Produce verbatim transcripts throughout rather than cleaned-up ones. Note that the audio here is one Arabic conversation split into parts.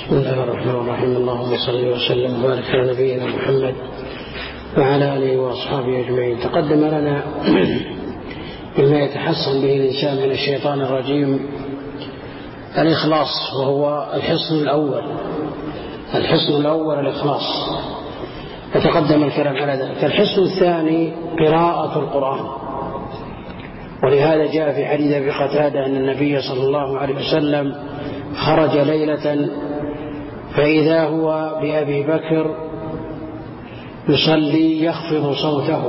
بسم الله الرحمن الرحيم. اللهم صل وسلم وبارك على نبينا محمد وعلى آله وأصحابه أجمعين. تقدم لنا مما يتحصن به الإنسان من الشيطان الرجيم الإخلاص، وهو الحصن الأول. الحصن الأول الإخلاص، وتقدم الكلام على ذلك. الحصن الثاني قراءة القرآن، ولهذا جاء في حديث أبي قتادة أن النبي صلى الله عليه وسلم خرج ليلة فإذا هو بأبي بكر يصلي يخفض صوته،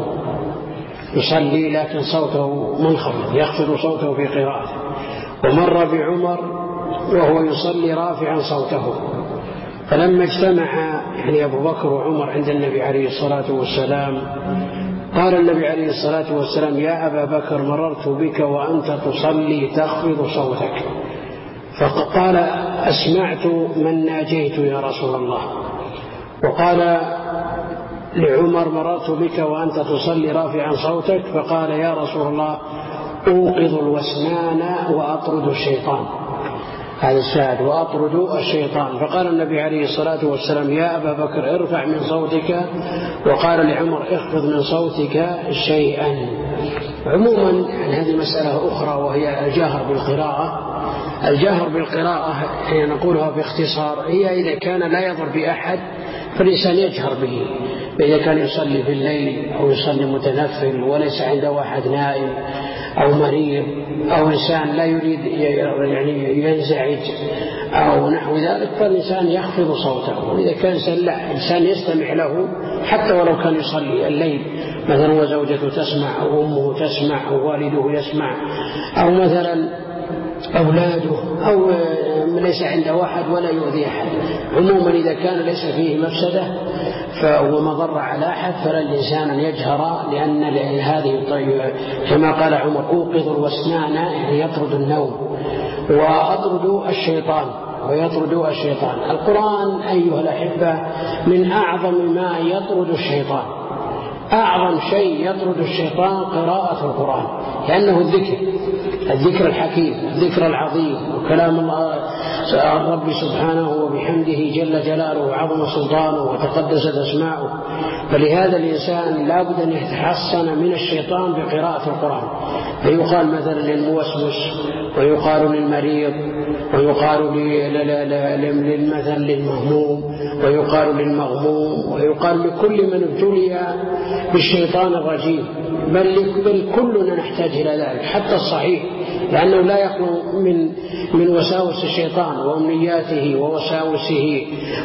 يصلي لكن صوته منخفض، يخفض صوته في قراءته. ومر بعمر وهو يصلي رافعا صوته. فلما اجتمع يعني أبو بكر وعمر عند النبي عليه الصلاة والسلام قال النبي عليه الصلاة والسلام: يا أبا بكر، مررت بك وأنت تصلي تخفض صوتك. فقال: أسمعت من ناجيت يا رسول الله. وقال لعمر: مررت بك وأنت تصلي رافعا صوتك. فقال: يا رسول الله، أوقظ الوسنان وأطرد الشيطان. هذا السائل: وأطرد الشيطان. فقال النبي عليه الصلاة والسلام: يا أبا بكر، ارفع من صوتك. وقال لعمر: اخفض من صوتك شيئا. عموما يعني هذه مسألة أخرى، وهي الجهر بالقراءة. الجهر بالقراءة هي نقولها باختصار، هي إذا كان لا يضر بأحد فالإنسان يجهر به. إذا كان يصلي في الليل أو يصلي متنفل وليس عنده أحد نائم أو مريض أو إنسان لا يريد يعني ينزعج أو نحو ذلك، فالإنسان يخفض صوته. وإذا كان لا إنسان يستمع له حتى ولو كان يصلي الليل، مثلا وزوجته تسمع أو أمه تسمع أو والده يسمع أو مثلا أولاده أو ليس عنده أحد ولا يؤذي أحد. عموما إذا كان ليس فيه مفسدة فهو مضر على أحد فلا الإنسان أن يجهر، لأن هذه كما قال عمر: أوقظ الوسنان، يعني يطرد النوم، وأطرد الشيطان ويطرد الشيطان. القرآن أيها الأحبة من أعظم ما يطرد الشيطان. أعظم شيء يطرد الشيطان قراءة القرآن، لأنه الذكر الذكر الحكيم، الذكر العظيم، وكلام الله الرب سبحانه وبحمده جل جلاله وعظم سلطانه وتقدست أسماؤه. فلهذا الإنسان لا بد أن يتحصن من الشيطان بقراءة القرآن. فيقال مثلا للموسوس، ويقال للمريض، ويقال للمثل للمهموم، ويقال للمغموم، ويقال لكل من ابتلي بالشيطان الرجيم. بل, بل كلنا نحتاج إلى ذلك، حتى الصحيح، لأنه لا يخلو من من وساوس الشيطان وأمنياته ووساوسه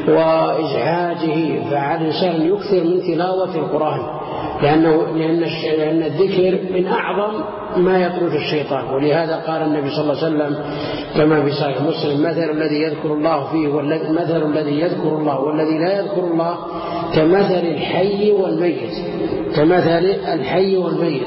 وإزعاجه. فعلى الإنسان يكثر من تلاوة القرآن، لأنه لأن لأن الذكر من أعظم ما يطرد الشيطان. ولهذا قال النبي صلى الله عليه وسلم كما في صحيح مسلم: مثل الذي يذكر الله فيه مثل الذي يذكر الله والذي لا يذكر الله كمثل الحي والميت، كمثل الحي والميت.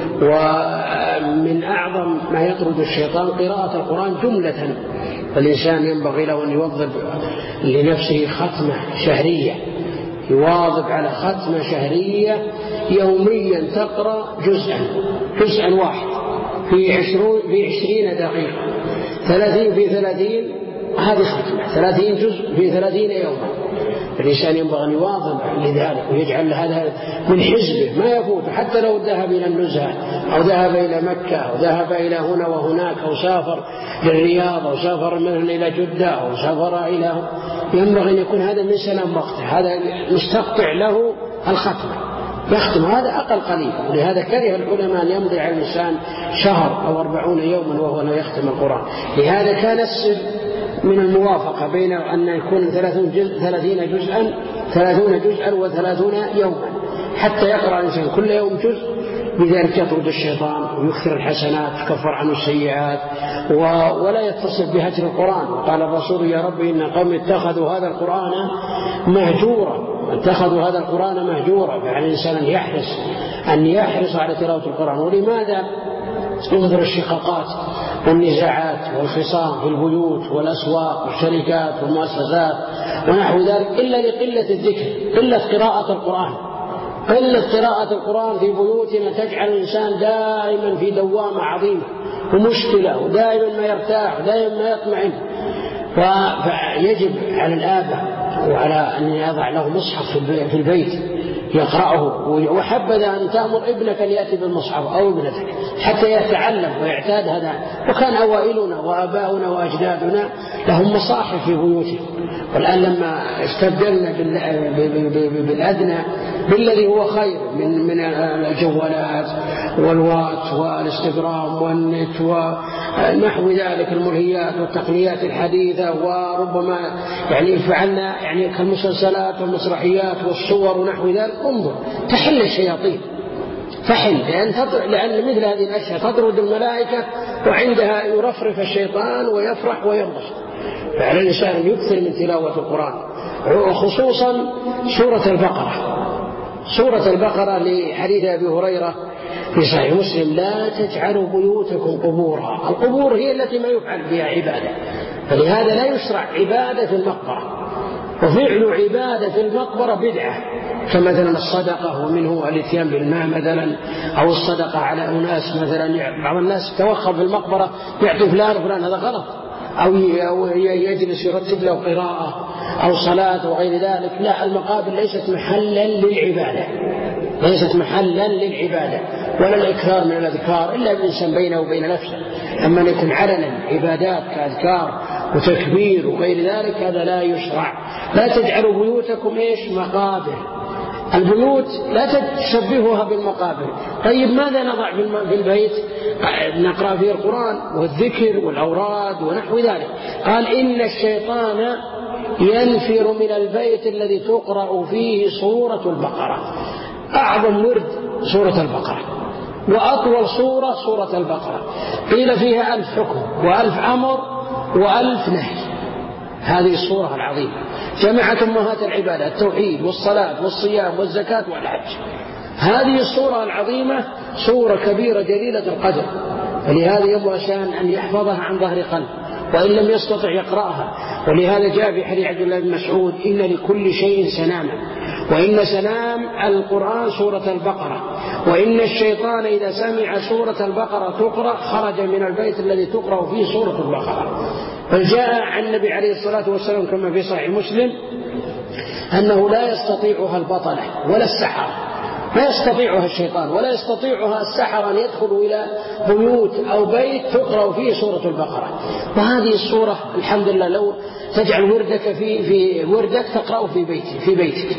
ومن أعظم ما يطرد الشيطان قراءة القرآن جملة. فالإنسان ينبغي له أن يوظف لنفسه ختمة شهرية، يواظب على ختمة شهرية يوميا، تقرأ جزءا جزءا واحد في عشرون في عشرين دقيقة، ثلاثين في ثلاثين، هذه ختمة ثلاثين جزء في ثلاثين يوما. الإنسان ينبغي أن يواظب لذلك ويجعل هذا من حزبه ما يفوت، حتى لو ذهب إلى النزهة أو ذهب إلى مكة أو ذهب إلى هنا وهناك أو سافر للرياض أو سافر مثلا إلى جدة أو سافر إلى، ينبغي أن يكون هذا من سلام وقته، هذا مستقطع له الختمة، يختم هذا أقل قليل. ولهذا كره العلماء أن يمضي على الإنسان شهر أو أربعون يوما وهو لا يختم القرآن. لهذا كان السر من الموافقة بين أن يكون ثلاثين جزء ثلاثين جزءا ثلاثون جزءا وثلاثون يوما، حتى يقرأ الإنسان كل يوم جزء. بذلك يطرد الشيطان ويكثر الحسنات ويكفر عنه السيئات ولا يتصل بهجر القرآن. وقال الرسول: يا رب إن قوم اتخذوا هذا القرآن مهجورا، اتخذوا هذا القرآن مهجورا. فعلى الإنسان أن يحرص أن يحرص على تلاوة القرآن. ولماذا انظر الشقاقات والنزاعات والخصام في البيوت والأسواق والشركات والمؤسسات ونحو ذلك إلا لقلة الذكر، قلة قراءة القرآن. قلة قراءة القرآن في بيوتنا تجعل الإنسان دائما في دوامة عظيمة ومشكلة، ودائما ما يرتاح ودائما ما يطمئن. ويجب على الآباء وعلى أن يضع له مصحف في البيت يقرأه، وحبذا أن تأمر ابنك أن يأتي بالمصحف أو ابنتك حتى يتعلم ويعتاد هذا. وكان أوائلنا وآباؤنا وأجدادنا لهم مصاحف في بيوتهم، والآن لما استبدلنا بالأدنى بالذي هو خير من من الجوالات والواتس والانستغرام والنت ونحو ذلك الملهيات والتقنيات الحديثة، وربما يعني فعلنا يعني كالمسلسلات والمسرحيات والصور ونحو ذلك. انظر تحل الشياطين، فحل، لأن, لأن مثل هذه الأشياء تطرد الملائكة وعندها يرفرف الشيطان ويفرح وينبسط. فعلى الإنسان أن يكثر من تلاوة القرآن، وخصوصا سورة البقرة. سورة البقرة لحديث أبي هريرة في صحيح مسلم: لا تجعلوا بيوتكم قبورا. القبور هي التي ما يفعل بها عبادة، فلهذا لا يشرع عبادة في المقبرة، وفعل عبادة في المقبرة بدعة، كمثلا الصدقة ومنه الاتيان بالماء مثلا، أو الصدقة على أناس مثلا. بعض الناس توخى في المقبرة يعطي فلان وفلان، هذا غلط، أو يجلس يرتب له قراءة أو صلاة وغير ذلك. لا، المقابر ليست محلا للعبادة، ليست محلا للعبادة ولا الإكثار من الأذكار إلا الإنسان بينه وبين نفسه. أما أن يكون علنا عبادات كأذكار وتكبير وغير ذلك هذا لا يشرع. لا تجعلوا بيوتكم إيش مقابر. البيوت لا تشبهها بالمقابر. طيب ماذا نضع في البيت؟ نقرأ فيه القرآن والذكر والأوراد ونحو ذلك. قال: إن الشيطان ينفر من البيت الذي تقرأ فيه سورة البقرة. أعظم ورد سورة البقرة، وأطول سورة سورة البقرة، قيل فيها ألف حكم وألف أمر وألف نهي. هذه السورة العظيمة جمعت أمهات العبادة: التوحيد والصلاة والصيام والزكاة والحج. هذه السورة العظيمة سورة كبيرة جليلة القدر، ولهذا ينبغي شان أن يحفظها عن ظهر قلب، وإن لم يستطع يقرأها. ولهذا جاء في حديث عبد الله بن مسعود: إن لكل شيء سناما، وإن سنام القرآن سورة البقرة، وإن الشيطان إذا سمع سورة البقرة تقرأ خرج من البيت الذي تقرأ فيه سورة البقرة. فجاء عن النبي عليه الصلاة والسلام كما في صحيح مسلم أنه لا يستطيعها البطلة ولا السحرة، لا يستطيعها الشيطان ولا يستطيعها السحرة أن يدخلوا إلى بيوت أو بيت تقرأ فيه سورة البقرة. وهذه السورة الحمد لله لو تجعل وردك في في وردك تقرأه في بيتك في بيتك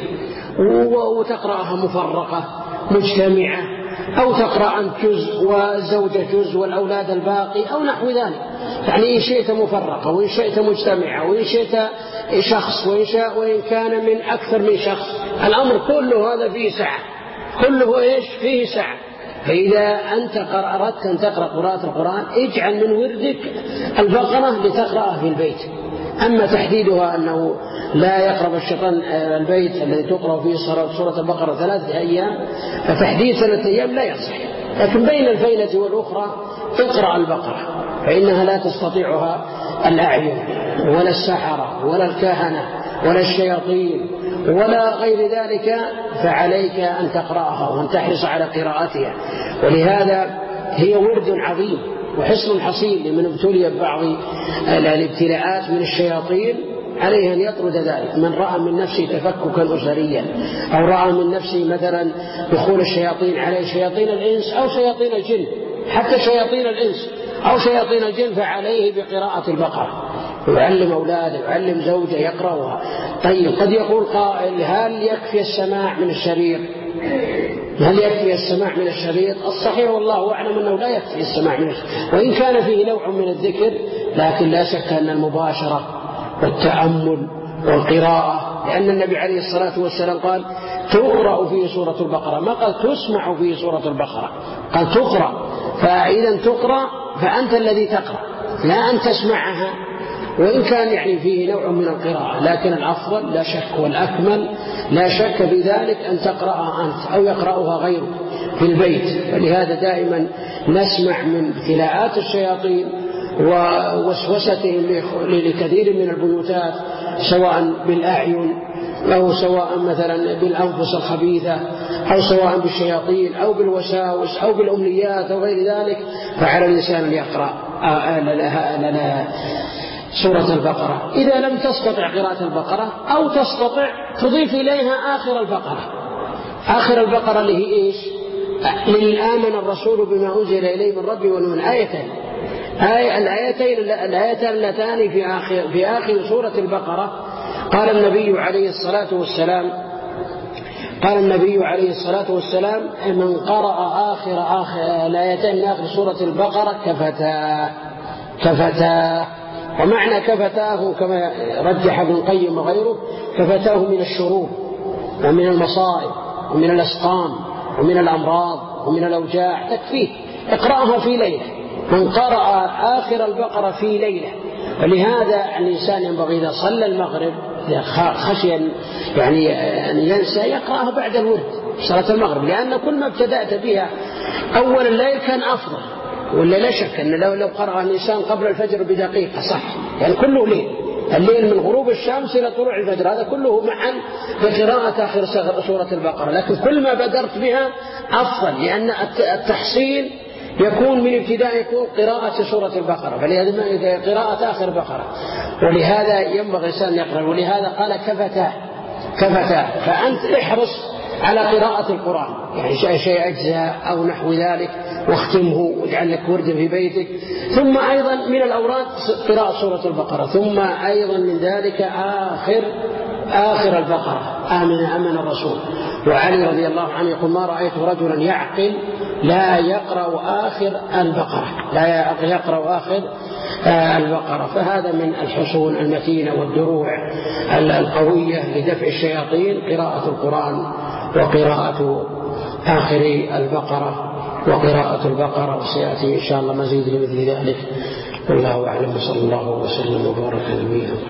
وتقرأها مفرقة مجتمعة، أو تقرأ أنت جزء وزوجة جزء والأولاد الباقي أو نحو ذلك. يعني إن شئت مفرقة وإن شئت مجتمعة وإن شئت شخص وإن, شاء وإن كان من أكثر من شخص، الأمر كله هذا فيه سعة، كله إيش فيه سعة. فإذا أنت أردت أن تقرأ قراءة القرآن اجعل من وردك البقرة لتقرأها في البيت. أما تحديدها أنه لا يقرب الشيطان البيت الذي تقرأ فيه سورة البقرة ثلاثة أيام، فتحديد ثلاثة أيام لا يصح، لكن بين الفينة والأخرى اقرأ البقرة، فإنها لا تستطيعها الأعين ولا السحرة ولا الكهنة ولا الشياطين ولا غير ذلك، فعليك أن تقرأها وأن تحرص على قراءتها. ولهذا هي ورد عظيم وحصن حصين لمن ابتلي ببعض الابتلاءات من الشياطين، عليه أن يطرد ذلك. من رأى من نفسه تفككا أسريا، أو رأى من نفسه مثلا دخول الشياطين عليه، شياطين الإنس أو شياطين الجن، حتى شياطين الإنس أو شياطين الجن، فعليه بقراءة البقرة، يعلم أولاده يعلم زوجه يقرأها. طيب قد يقول قائل: هل يكفي السماع من الشريط؟ هل يكفي السماع من الشريط؟ الصحيح والله أعلم أنه لا يكفي السماع من الشريط، وإن كان فيه نوع من الذكر، لكن لا شك أن المباشرة والتأمل والقراءة، لأن النبي عليه الصلاة والسلام قال: تقرأ فيه سورة البقرة، ما قال تسمع فيه سورة البقرة، قال تقرأ. فإذا تقرأ فأنت الذي تقرأ لا أن تسمعها، وإن كان يعني فيه نوع من القراءة، لكن الأفضل لا شك والأكمل لا شك بذلك أن تقرأها أنت أو يقرأها غيرك في البيت. فلهذا دائما نسمع من ابتلاءات الشياطين ووسوستهم لكثير من البيوتات، سواء بالأعين أو سواء مثلا بالأنفس الخبيثة أو سواء بالشياطين أو بالوساوس أو بالأمنيات أو غير ذلك. فعلى الإنسان أن يقرأ سورة البقرة. إذا لم تستطع قراءة البقرة أو تستطع تضيف إليها آخر البقرة. آخر البقرة اللي هي إيش؟ من آمن الرسول بما أنزل إليه من ربه ومن آيتين. آية الآيتين الآيتان اللتان في آخر في آخر سورة البقرة قال النبي عليه الصلاة والسلام قال النبي عليه الصلاة والسلام من قرأ آخر آخر الآيتين من آخر سورة البقرة كفتاه كفتاه. ومعنى كفتاه كما رجح ابن القيم وغيره كفتاه من الشرور ومن المصائب ومن الأسقام ومن الأمراض ومن الأوجاع تكفيه. اقرأها في ليلة. من قرأ آخر البقرة في ليلة. ولهذا الإنسان ينبغي إذا صلى المغرب خشي يعني أن ينسى يقرأها بعد الورد صلاة المغرب، لأن كل ما ابتدأت بها أول الليل كان أفضل. ولا لا شك أن لو لو قرأ الإنسان قبل الفجر بدقيقة صح، يعني كله ليل، الليل من غروب الشمس إلى طلوع الفجر هذا كله معا بقراءة آخر سورة البقرة. لكن كل ما بدرت بها أفضل، لأن التحصيل يكون من ابتداء يكون قراءة سورة البقرة، فلهذا قراءة آخر البقرة. ولهذا ينبغي الإنسان يقرأ. ولهذا قال كفتاه كفتاه. فأنت احرص على قراءة القرآن، يعني شيء, شيء أجزاء أو نحو ذلك واختمه واجعل لك ورد في بيتك. ثم أيضا من الأوراد قراءة سورة البقرة. ثم أيضا من ذلك آخر آخر البقرة آمن آمن الرسول. وعلي رضي الله عنه يقول ما رأيت رجلا يعقل لا يقرأ آخر البقرة لا يقرأ آخر البقرة. فهذا من الحصون المتينة والدروع القوية لدفع الشياطين قراءة القرآن وقراءة آخر البقرة وقراءة البقرة. وسيأتي إن شاء الله مزيد لمثل ذلك. والله أعلم. صلى الله وسلم وبارك على نبينا محمد.